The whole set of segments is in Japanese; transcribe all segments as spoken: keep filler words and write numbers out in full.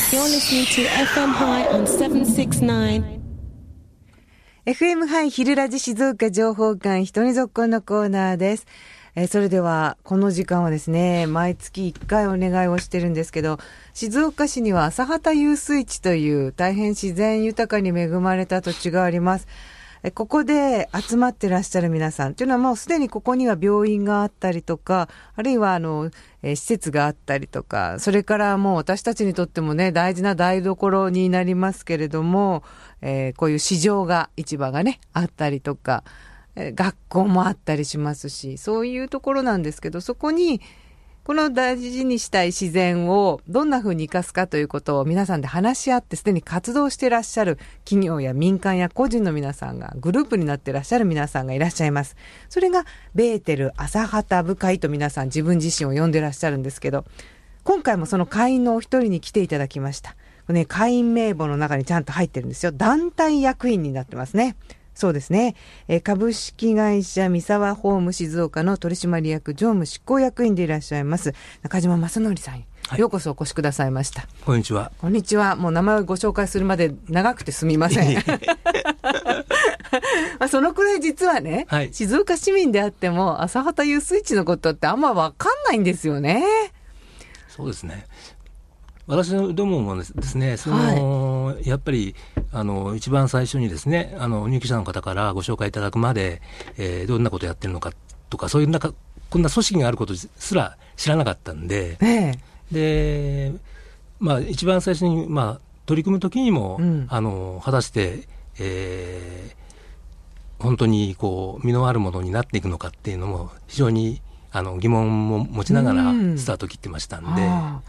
You're listening to エフエム High on セブンシックスナイン。 エフエム ハイ昼ラジ静岡情報館人にぞっこんのコーナーです。えー、それではこの時間はですね、毎月いっかいお願いをしてるんですけど、静岡市には朝畑遊水地という大変自然豊かに恵まれた土地があります。ここで集まってらっしゃる皆さんというのはもうすでにここには病院があったりとか、あるいはあの、えー、施設があったりとか、それからもう私たちにとってもね、大事な台所になりますけれども、えー、こういう市場が、市場がね、あったりとか、えー、学校もあったりしますし、そういうところなんですけど、そこにこの大事にしたい自然をどんな風に生かすかということを皆さんで話し合ってすでに活動していらっしゃる企業や民間や個人の皆さんがグループになっていらっしゃる皆さんがいらっしゃいます。それがベーテル朝畑部会と皆さん自分自身を呼んでいらっしゃるんですけど、今回もその会員のお一人に来ていただきました。ね、会員名簿の中にちゃんと入ってるんですよ。団体役員になってますね。そうですね、えー、株式会社三沢ホーム静岡の取締役常務執行役員でいらっしゃいます中島正則さん、はい、ようこそお越しくださいました。 こんにちは。 こんにちは。もう名前をご紹介するまで長くてすみませんまあそのくらい実はね、はい、静岡市民であっても朝畑遊水地のことってあんま分かんないんですよね。 そうですね。私どももですね、その、はい、やっぱりあの一番最初にですね、あの入居者の方からご紹介いただくまで、えー、どんなことやってるのかとか、そういう中こんな組織があることすら知らなかったんで、ええ、で、まあ、一番最初に、まあ、取り組むときにも、うん、あの果たして、えー、本当にこう実のあるものになっていくのかっていうのも非常にあの疑問も持ちながらスタート切ってましたんで、はい、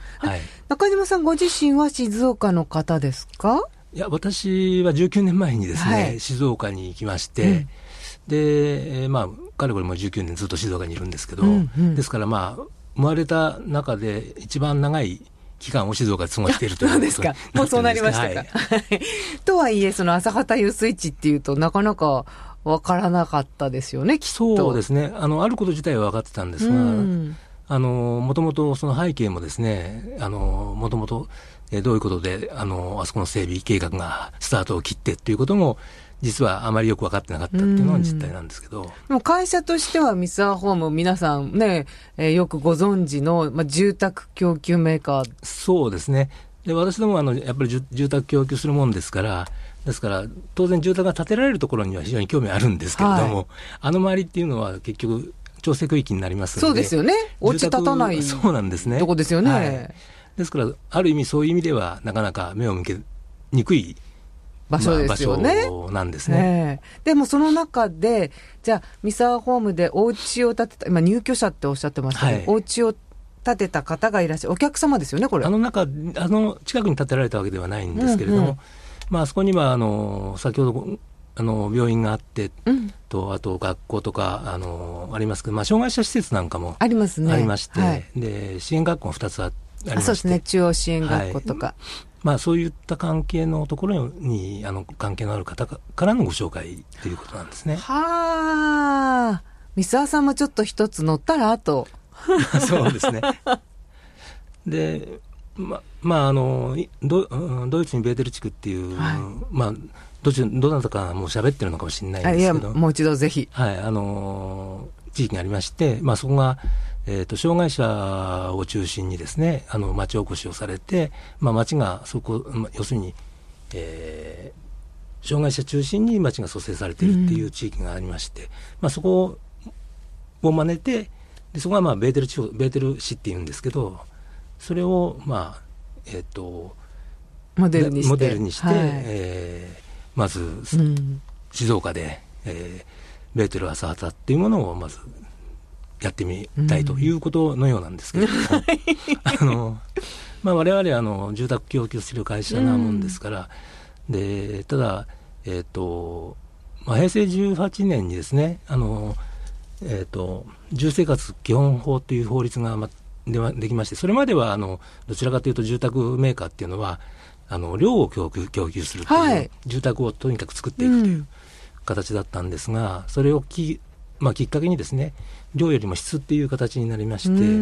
中島さんご自身は静岡の方ですか？ いや、私はじゅうきゅうねんまえにですね、はい、静岡に行きまして、うん、で、えー、まあかれこれもじゅうきゅうねんずっと静岡にいるんですけど、うんうん、ですからまあ生まれた中で一番長い期間を静岡で過ごしているということですか。もうそうなりましたか。はい、とはいえその朝畑遊水地っていうとなかなか分からなかったですよね、きっと。 そうですね。あのあること自体は分かってたんですが、うん、あのもともとその背景もですね、あのもともとどういうことであのあそこの整備計画がスタートを切ってということも実はあまりよく分かってなかったっていうのが実態なんですけど、うん、 でも会社としては三沢ホーム皆さんね、えー、よくご存知の、まあ、住宅供給メーカー。 そうですね。で私どもはあのやっぱり住宅供給するもんですからですから当然住宅が建てられるところには非常に興味あるんですけれども、はい、あの周りっていうのは結局調整区域になりますので。 そうですよね。お家建たないそうなんですね。 とこですよね、 はい、ですからある意味そういう意味ではなかなか目を向けにくい場所ですよね、 まあ、場所なんですね、 えー、でもその中でじゃあ三沢ホームでお家を建てた、今入居者っておっしゃってましたけど、はい、お家を建てた方がいらっしゃるお客様ですよね。これあの中あの近くに建てられたわけではないんですけれども、うんうん、まあ、あそこにはあの先ほどあの病院があって、うん、とあと学校とか あ, のありますけど、まあ、障害者施設なんかもありますね。ありまして、はい、で支援学校がふたつありまして、あ、 そうですね、中央支援学校とか、はい、 まあ、そういった関係のところにあの関係のある方からのご紹介ということなんですね。 はあ、三沢さんもちょっと一つ乗ったらとそうですね。で、ま、まあ、あの ド, ドイツにベーテル地区っていう、はい、まあ、ど, ちどなたかもう喋ってるのかもしれないんですけど、 いやもう一度ぜひ、 はい、あの地域がありまして、まあ、そこが、えー、と障害者を中心にですね、あの町おこしをされて、まあ、町がそこ、まあ、要するに、えー、障害者中心に町が蘇生されているっていう地域がありまして、うん、まあ、そこを真似て、でそこがまあベーテル地方、ベーテル市っていうんですけど、それをまあえっ、ー、とモデルにして、 モデルにして、はい、えー、まず、うん、静岡で、えー、ベーテル朝畑っていうものをまずやってみたいということのようなんですけど、うん、あの、まあ、我々はあの住宅供給する会社なもんですから、うん、でただ、えーとまあ、平成じゅうはちねんにですね、あのえー、と住生活基本法という法律が、ま、で, はできまして、それまではあのどちらかというと住宅メーカーっていうのはあの寮を供給、供給するという、はい、住宅をとにかく作っていくという形だったんですが、それを き,、まあ、きっかけにですね、 量よりも質っていう形になりまして、 うん、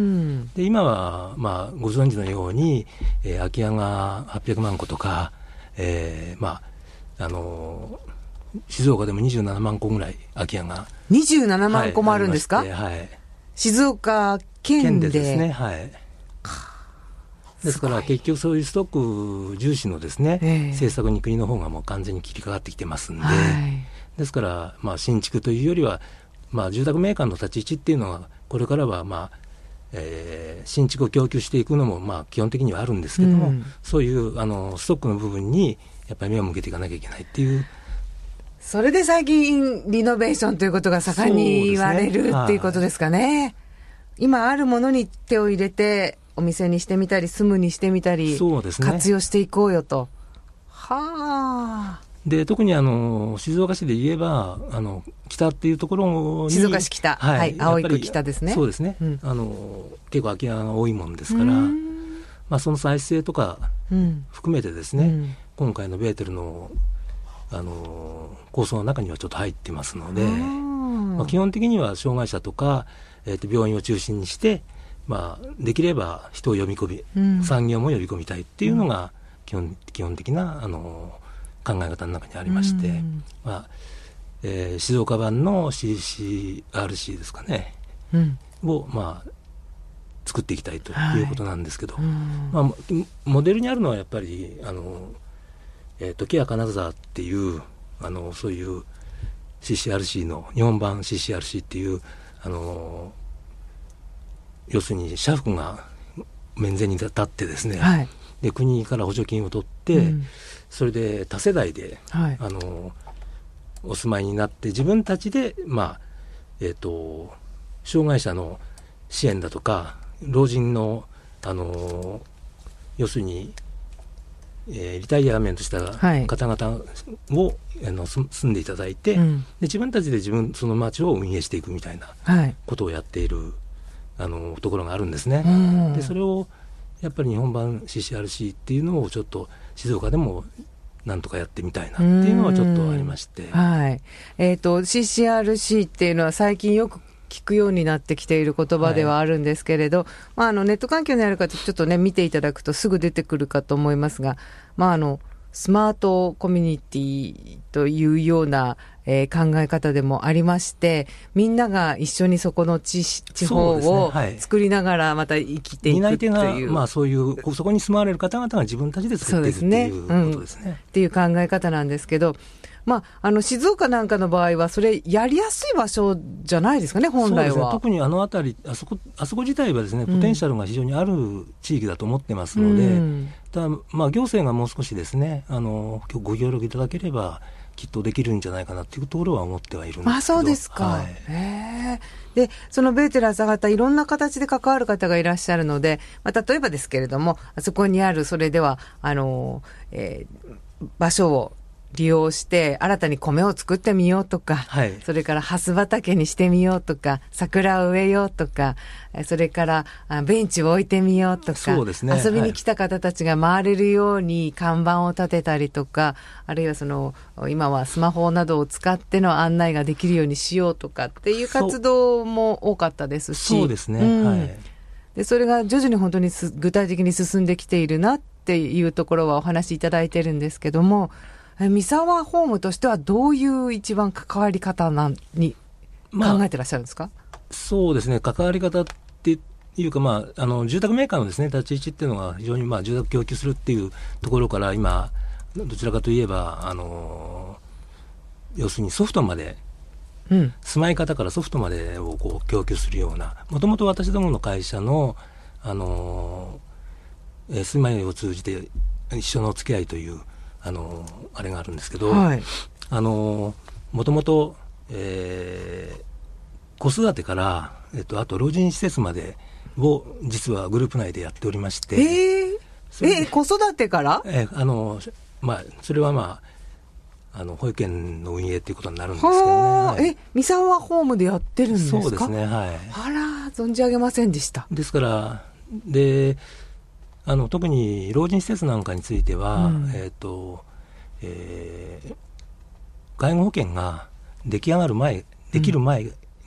で今は、まあ、ご存知のように、えー、空き家がはっぴゃくまん戸とか、えーまあ、あの静岡でもにじゅうななまん戸ぐらい空き家がにじゅうななまん戸もあるんですか？ はい、はい、 静岡県で。 県でですね、はい。ですから結局そういうストック重視のですね、えー、政策に国の方がもう完全に切り替わってきてますんで、はい、ですから、まあ、新築というよりは、まあ、住宅メーカーの立ち位置っていうのはこれからは、まあえー、新築を供給していくのも、まあ、基本的にはあるんですけども、うん、そういうあのストックの部分にやっぱり目を向けていかなきゃいけないっていう。 それで最近リノベーションということが盛んに言われる、ね、っていうことですかね、はい、今あるものに手を入れてお店にしてみたり住むにしてみたり、そうですね、活用していこうよと。はあ。 で特にあの静岡市で言えばあの北っていうところに、 静岡市北、はいはい、青い区北ですね。 そうですね、うん、あの結構空き家が多いもんですから、まあ、その再生とか含めてですね、うん、今回のベーテルの、あの構想の中にはちょっと入ってますので、まあ、基本的には障害者とか、えー、と病院を中心にして、まあ、できれば人を呼び込み、うん、産業も呼び込みたいっていうのが基本、基本的なあの考え方の中にありまして、うんまあえー、静岡版の シーシーアールシー ですかね、うん、を、まあ、作っていきたいということなんですけど、はいうんまあ、モデルにあるのはやっぱりあの、えー、とケア金沢っていうあのそういう シーシーアールシー の日本版 シーシーアールシー っていうあの要するに社福が面前に立ってですね、はい、で国から補助金を取って、うんそれで多世代で、はい、あのお住まいになって自分たちで、まあえー、と障害者の支援だとか老人の、あの要するに、えー、リタイアメントした方々を、はい、あの住んでいただいて、うん、で自分たちで自分その町を運営していくみたいなことをやっている、あのところがあるんですね、うん、でそれをやっぱり日本版 シーシーアールシー っていうのをちょっと静岡でもなんとかやってみたいなっていうのはちょっとありまして、 はいえー、と シーシーアールシー っていうのは最近よく聞くようになってきている言葉ではあるんですけれど、はいまあ、あのネット環境にある方ちょっとね見ていただくとすぐ出てくるかと思いますが、まあ、あのスマートコミュニティというような、えー、考え方でもありまして、みんなが一緒にそこの 地, 地方を作りながらまた生きていくっていう、 担い手が、まあ、そういうそこに住まわれる方々が自分たちで作っていくっていうことですね、うん、 っていう考え方なんですけど、まあ、あの静岡なんかの場合はそれやりやすい場所じゃないですかね本来は。そうですね、 特にあの辺りあそこ、あそこ自体はですねポテンシャルが非常にある地域だと思ってますので、うん、ただ、まあ、行政がもう少しですねあのご協力いただければきっとできるんじゃないかなというところは思ってはいるんですけど。 あ、そうですか、はい、へでそのベーテル朝方いろんな形で関わる方がいらっしゃるので、まあ、例えばですけれどもあそこにあるそれではあの、えー、場所を利用して新たに米を作ってみようとか、はい、それからハス畑にしてみようとか桜を植えようとか、それからベンチを置いてみようとか、そうですね、遊びに来た方たちが回れるように看板を立てたりとか、あるいはその今はスマホなどを使っての案内ができるようにしようとかっていう活動も多かったですし、 そうですね、うんはい、 でそれが徐々に本当に具体的に進んできているなっていうところはお話しいただいてるんですけども、三沢ホームとしてはどういう一番関わり方なに考えてらっしゃるんですか？まあ、そうですね、関わり方っていうか、まあ、あの住宅メーカーのです、ね、立ち位置っていうのが非常に、まあ、住宅供給するっていうところから今どちらかといえばあの要するにソフトまで、うん、住まい方からソフトまでをこう供給するような、もともと私どもの会社の、あのえ住まいを通じて一緒のお付き合いというあのあれがあるんですけど、はい、あのもともと、えー、子育てから、えっと、あと老人施設までを実はグループ内でやっておりまして、 えー、えー、子育てから、 えーあのまあ、それはまああの保育園の運営ということになるんですけどね、はい、 え三沢ホームでやってるんですか？ そうですね、はい、 あら存じ上げませんでした。 ですからであの特に老人施設なんかについては、うんえーとえー、介護保険が出来上がる前できる前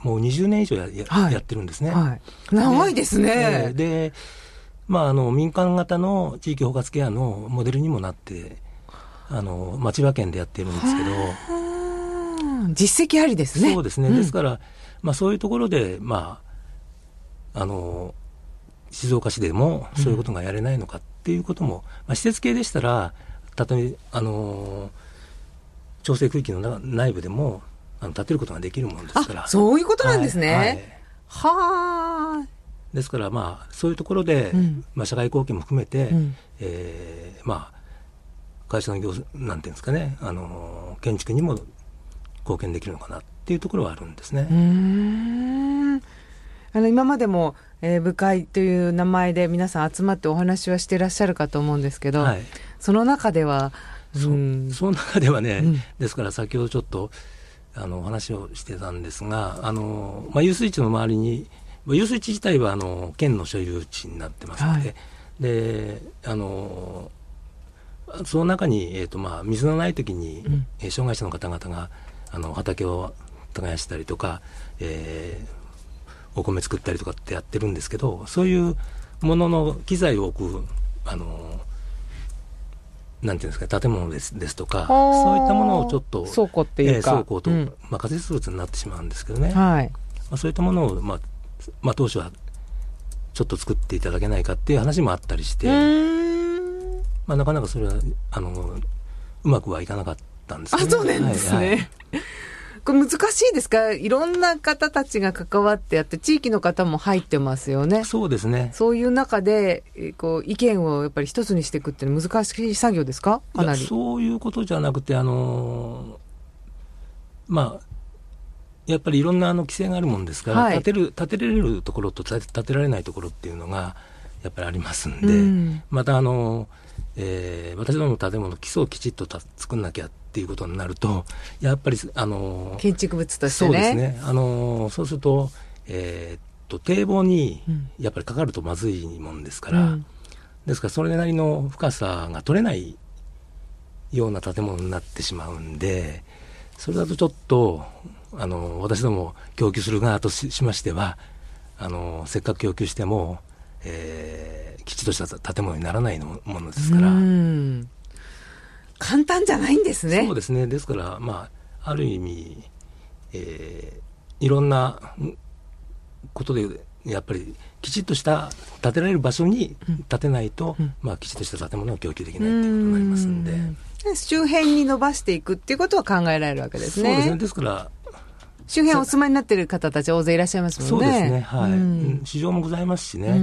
もうにじゅうねん以上 や,、はい、やってるんですね、 はい、長いですね。 で、でまあ、あの民間型の地域包括ケアのモデルにもなってあの、まあ、千葉県でやってるんですけど、 実績ありですね。 そうですね、うん、ですから、まあ、そういうところで、まあ、あの静岡市でもそういうことがやれないのかっていうことも、うんまあ、施設系でしたらたとえあの調整区域の内部でもあの立てることができるものですから。 あ、そういうことなんですね。 はいはい、 はあ。 ですから、まあ、そういうところで、うんまあ、社会貢献も含めて、うんえーまあ、会社の業なんていうんですかね、あの建築にも貢献できるのかなっていうところはあるんですね。 うーんあの今までも、えー、部会という名前で皆さん集まってお話はしていらっしゃるかと思うんですけど、はい、その中では、 うん、そ, その中ではね、うん、ですから先ほどちょっとあのお話をしてたんですが、あの、まあ、遊水地の周りに遊水地自体はあの県の所有地になってますので、はい、であのその中に、えーとまあ、水のない時に、うんえー、障害者の方々があの畑を耕したりとか、えーお米作ったりとかってやってるんですけど、そういうものの機材を置くあのなんていうんですか、建物 です、ですとかそういったものをちょっと倉庫っていうか、 えー、倉庫と、うんまあ、仮設物になってしまうんですけどね、 はいまあ、そういったものを、まあまあ、当初はちょっと作っていただけないかっていう話もあったりして、まあ、なかなかそれはあのうまくはいかなかったんですけど、 ね、あ、そうなんですね、はいはいこれ難しいですか？いろんな方たちが関わってやって地域の方も入ってますよね。 そうですね。 そういう中でこう意見をやっぱり一つにしていくっていうのは難しい作業ですか？かなり。 いやそういうことじゃなくてあのまあやっぱりいろんなあの規制があるもんですから、はい、建てる建てられるところと建てられないところっていうのがやっぱりありますんで、うん、またあの、えー、私どもの建物基礎をきちっと作んなきゃっていうことになるとやっぱりあの建築物としてね、 そうですね、あのそうすると、えー、っと堤防にやっぱりかかるとまずいもんですから、うん、ですからそれなりの深さが取れないような建物になってしまうんで、それだとちょっとあの私ども供給する側と し, しましてはあのせっかく供給しても、えー、きちっとした建物にならないのものですから、 うん簡単じゃないんですね。 そうですね。ですから、まあ、ある意味、えー、いろんなことでやっぱりきちっとした建てられる場所に建てないと、うんまあ、きちっとした建物を供給できないということになりますんで、ん周辺に伸ばしていくっていうことは考えられるわけですね。 そうですね。ですから周辺お住まいになっている方たち大勢いらっしゃいますもんね。 そうですね、はい、うん、市場もございますしね、うん、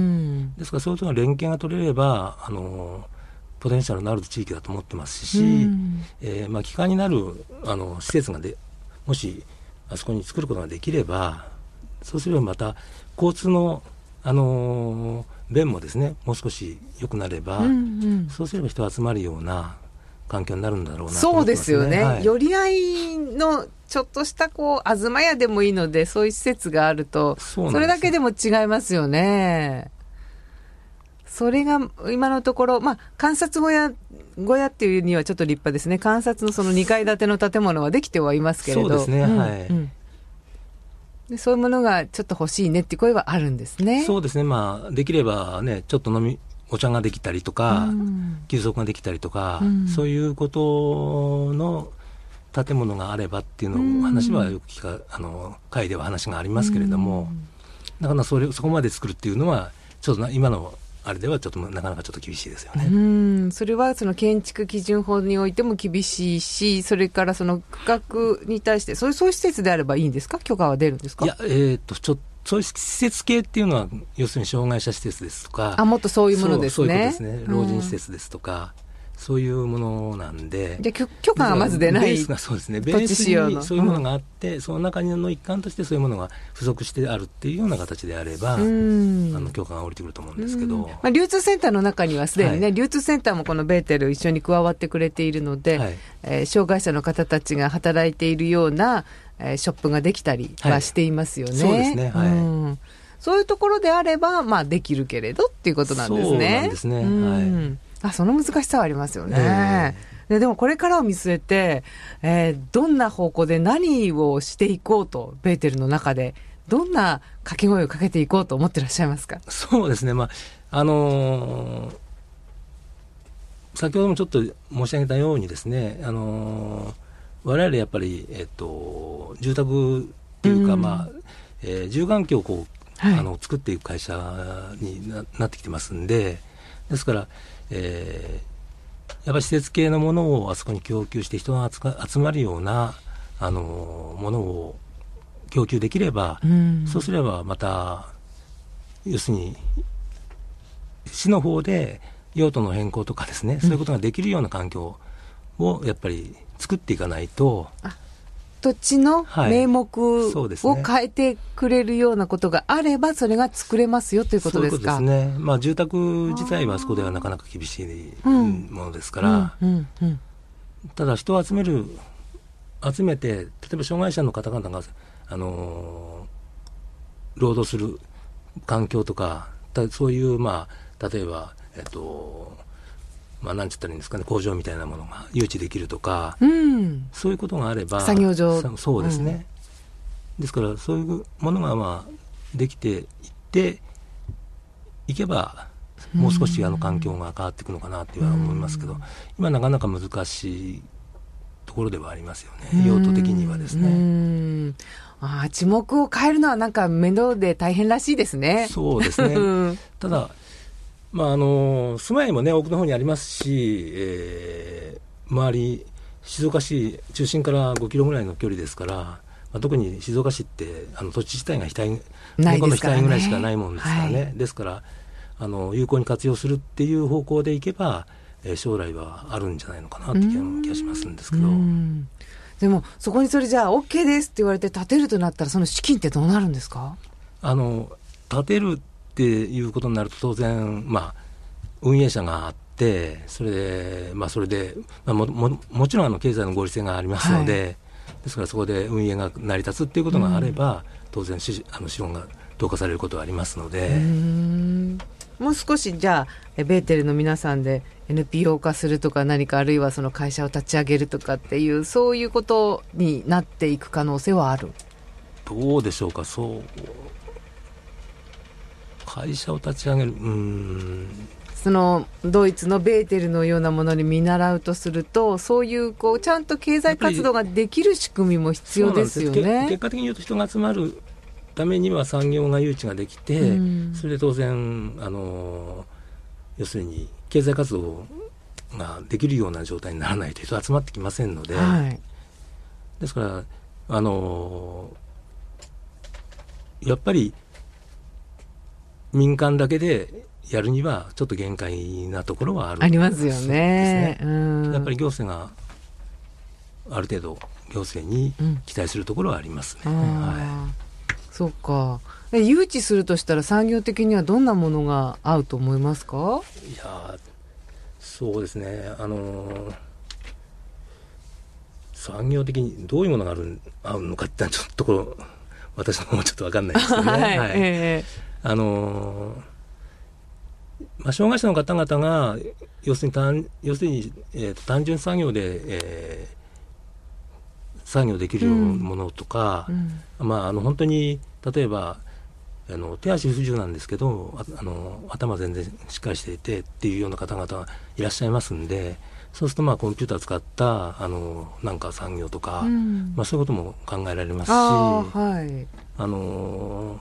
ですからそういうところが連携が取れればあのポテンシャルのある地域だと思ってますし、うんえーまあ、基幹になるあの施設がでもしあそこに作ることができれば、そうすればまた交通の、あのー、便もですねもう少し良くなれば、うんうん、そうすれば人が集まるような環境になるんだろうなと思ってますね。 そうですよね、 はい、 寄り合いのちょっとしたこう東屋でもいいのでそういう施設があると そ, それだけでも違いますよね。それが今のところ、まあ、観察小屋、小屋っていうにはちょっと立派ですね。観察のそのにかい建ての建物はできてはいますけれど、 そうですね、 うんはい、うん、 でそういうものがちょっと欲しいねっていう声はあるんですね。 そうですね、まあ、できればねちょっと飲みお茶ができたりとか、うん、休息ができたりとか、うん、そういうことの建物があればっていうのを、うん、話はよく聞かあの会では話がありますけれども、うん、だからそれそこまで作るっていうのはちょっと今のあれではちょっとなかなかちょっと厳しいですよね。 うん、それはその建築基準法においても厳しいし、それからその区画に対してそういう、そういう施設であればいいんですか？許可は出るんですか？ いや、えー、とちょそういう施設系っていうのは要するに障害者施設ですとか、 あもっとそういうものですね。 そう、そういうことですね。老人施設ですとか、うんそういうものなんで、 じゃ許可がまず出ない、 ベースがそうですね、ベースにそういうものがあって、うん、その中の一環としてそういうものが付属してあるっていうような形であれば、うんあの許可が下りてくると思うんですけど、うんまあ、流通センターの中にはすでにね、はい、流通センターもこのベーテル一緒に加わってくれているので、はいえー、障害者の方たちが働いているような、えー、ショップができたりはしていますよね。はい、 そうですね、はいうんそういうところであれば、まあ、できるけれどっていうことなんですね。 そうなんですね、はいあその難しさはありますよね、えー、で, でもこれからを見据えて、えー、どんな方向で何をしていこうとベーテルの中でどんな掛け声をかけていこうと思ってらっしゃいますか？ そうですね、まああのー、先ほどもちょっと申し上げたようにですね、あのー、我々やっぱり、えっと、住宅っていうか、うん、まあえー、住環境をこう、はい、あの作っていく会社に な, なってきてますんで、ですから、えー、やっぱり施設系のものをあそこに供給して人が集まるようなあのものを供給できれば、うん、そうすればまた要するに市の方で用途の変更とかですね、うん、そういうことができるような環境をやっぱり作っていかないと、 土地の名目を変えてくれるようなことがあれば、それが作れますよということですか？ そういうことですね。まあ、住宅自体はあそこではなかなか厳しいものですから、うんうんうんうん、ただ人を集める集めて、例えば障害者の方々が、あのー、労働する環境とか、そういう、まあ、例えば、えっとまあ、なんて言ったらいいんですかね、工場みたいなものが誘致できるとか、うん、そういうことがあれば、 作業場、 そうですね、うん、ですからそういうものが、まあ、できていっていけばもう少しあの環境が変わっていくのかなとは思いますけど、うん、今なかなか難しいところではありますよね、用途的にはですね。うん、 あ、地目を変えるのはなんか面倒で大変らしいですね。 そうですねただまあ、あの住まいもね奥の方にありますし、えー、周り静岡市中心からごキロぐらいの距離ですから、まあ、特に静岡市ってあの土地自体が額ないですからね、 猫の額ぐらいしかないもんですからね、はい、ですからあの有効に活用するっていう方向でいけば、えー、将来はあるんじゃないのかなって気がしますんですけど、うん、 でもそこにそれじゃあ OK ですって言われて建てるとなったらその資金ってどうなるんですか？ あの建てるっていうことになると当然、まあ、運営者があってそれで、まあ、それで、まあ、も, も, もちろんあの経済の合理性がありますので、はい、ですからそこで運営が成り立つっていうことがあれば、うん、当然あの資本が投下されることはありますので、うーん、もう少しじゃあベーテルの皆さんで エヌピーオー 化するとか何かあるいはその会社を立ち上げるとかっていうそういうことになっていく可能性はある？ どうでしょうか。そう会社を立ち上げる、うーん、 そのドイツのベーテルのようなものに見習うとするとそういう、こうちゃんと経済活動ができる仕組みも必要ですよね。 結果的に言うと人が集まるためには産業が誘致ができて、うん、それで当然あの要するに経済活動ができるような状態にならないと人が集まってきませんので、はい、ですからあのやっぱり民間だけでやるにはちょっと限界なところはあるありますよね。うん、 やっぱり行政がある程度行政に期待するところはありますね。うん、はい、 そうか。誘致するとしたら産業的にはどんなものが合うと思いますか？ いやそうですね、あの産業的にどういうものがある合うのかってちょっところ私の方もちょっと分かんないですけどね。はいはい、えーあのまあ、障害者の方々が要するに単、要するに、えー、と単純作業で、えー、作業できるようなものとか、うんうん、まあ、あの本当に例えばあの手足不自由なんですけど あ, あの頭全然しっかりしていてっていうような方々がいらっしゃいますんで、そうするとまあコンピューターを使ったあのなんか産業とか、うんまあ、そういうことも考えられますし、あ、はい、あの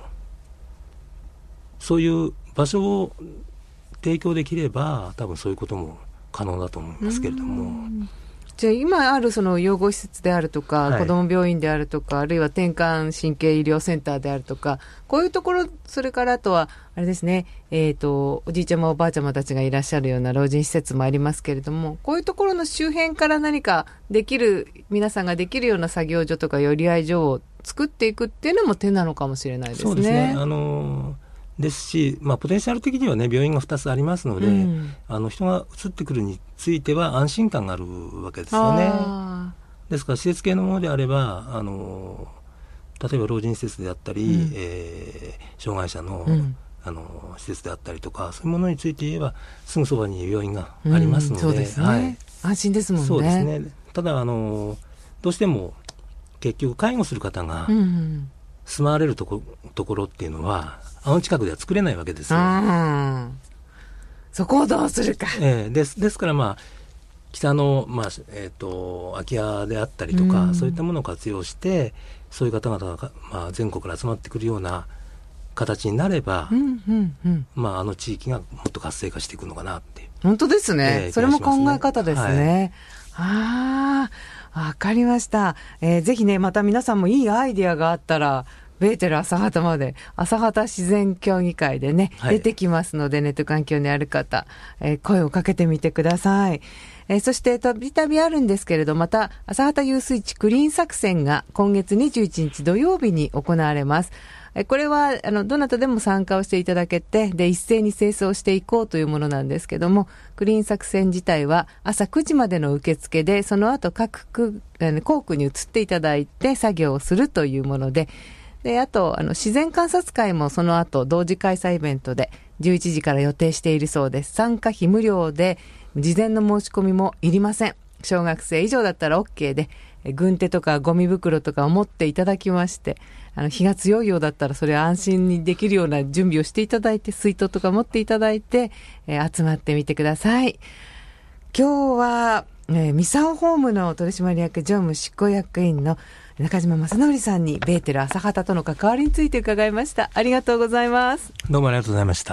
そういう場所を提供できれば多分そういうことも可能だと思いますけれども、 じゃあ今あるその養護施設であるとか、はい、子ども病院であるとかあるいは転換神経医療センターであるとかこういうところ、それからあとはあれですね、えーと、おじいちゃまおばあちゃまたちがいらっしゃるような老人施設もありますけれども、こういうところの周辺から何かできる皆さんができるような作業所とか寄り合い所を作っていくっていうのも手なのかもしれないですね。 そうですね、あのーですし、まあ、ポテンシャル的には、ね、病院がふたつありますので、うん、あの人が移ってくるについては安心感があるわけですよね。ですから施設系のものであればあの例えば老人施設であったり、うんえー、障害者の、うん、あの施設であったりとかそういうものについて言えばすぐそばに病院がありますので、うん、そうですね、はい、 安心ですもんね。 そうですね。ただあのどうしても結局介護する方が住まわれるとこ、ところっていうのはあの近くでは作れないわけですよ。 うん、そこをどうするか、 えー、ですですからまあ北の、まあえー、と空き家であったりとか、うん、そういったものを活用してそういう方々が、まあ、全国から集まってくるような形になれば、 うんうんうん、 まあ、あの地域がもっと活性化していくのかなっていう。 本当ですね、えー、それも考え方ですね。 はい、 ああ、わかりました、えー、ぜひねまた皆さんもいいアイディアがあったらベーテル朝方まで朝方自然協議会でね、はい、出てきますのでネット環境にある方、えー、声をかけてみてください。えー、そしてたびたびあるんですけれどまた朝方遊水地クリーン作戦が今月にじゅういちにち土曜日に行われます。えー、これはあのどなたでも参加をしていただけてで一斉に清掃していこうというものなんですけどもクリーン作戦自体は朝くじまでの受付でその後各区、えー、校区に移っていただいて作業をするというものでであとあの自然観察会もその後同時開催イベントでじゅういちじから予定しているそうです。参加費無料で事前の申し込みもいりません。小学生以上だったら OK で軍手とかゴミ袋とかを持っていただきましてあの日が強いようだったらそれを安心にできるような準備をしていただいて水筒とか持っていただいて、えー、集まってみてください。今日は、えー、ミサオホームの取締役常務執行役員の中島正則さんにベーテル朝方との関わりについて伺いました。ありがとうございます。 どうもありがとうございました。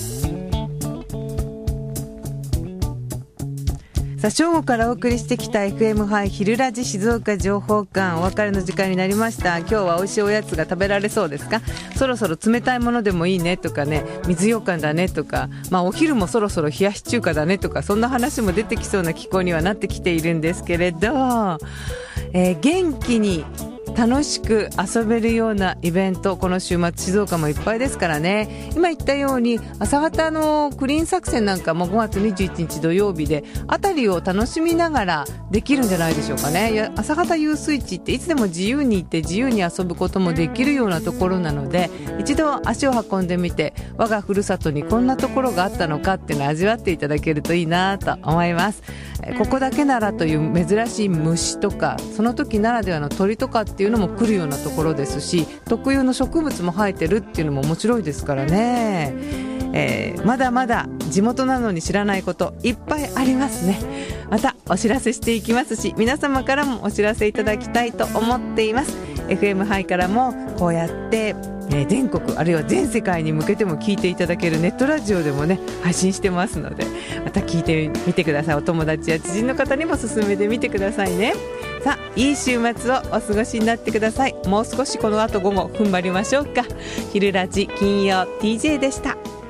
さあ正午からお送りしてきた エフエム ハイ昼ラジ静岡情報館お別れの時間になりました。今日は美味しいおやつが食べられそうですか？そろそろ冷たいものでもいいねとかね水羊羹だねとか、まあ、お昼もそろそろ冷やし中華だねとかそんな話も出てきそうな気候にはなってきているんですけれど、えー、元気に楽しく遊べるようなイベントこの週末静岡もいっぱいですからね。今言ったように朝方のクリーン作戦なんかもごがつにじゅういちにち土曜日であたりを楽しみながらできるんじゃないでしょうかね。いや朝方遊水地っていつでも自由に行って自由に遊ぶこともできるようなところなので一度足を運んでみて我がふるさとにこんなところがあったのかっていうのを味わっていただけるといいなと思います。ここだけならという珍しい虫とかその時ならではの鳥とかっていうのも来るようなところですし特有の植物も生えてるっていうのも面白いですからね、えー、まだまだ地元なのに知らないこといっぱいありますね。またお知らせしていきますし皆様からもお知らせいただきたいと思っています。 エフエム ハイからもこうやってえー、全国あるいは全世界に向けても聞いていただけるネットラジオでもね配信してますのでまた聞いてみてください。お友達や知人の方にも勧めてみてくださいね。さあいい週末をお過ごしになってください。もう少しこの後午後踏ん張りましょうか。昼ラジ金曜 ティージェー でした。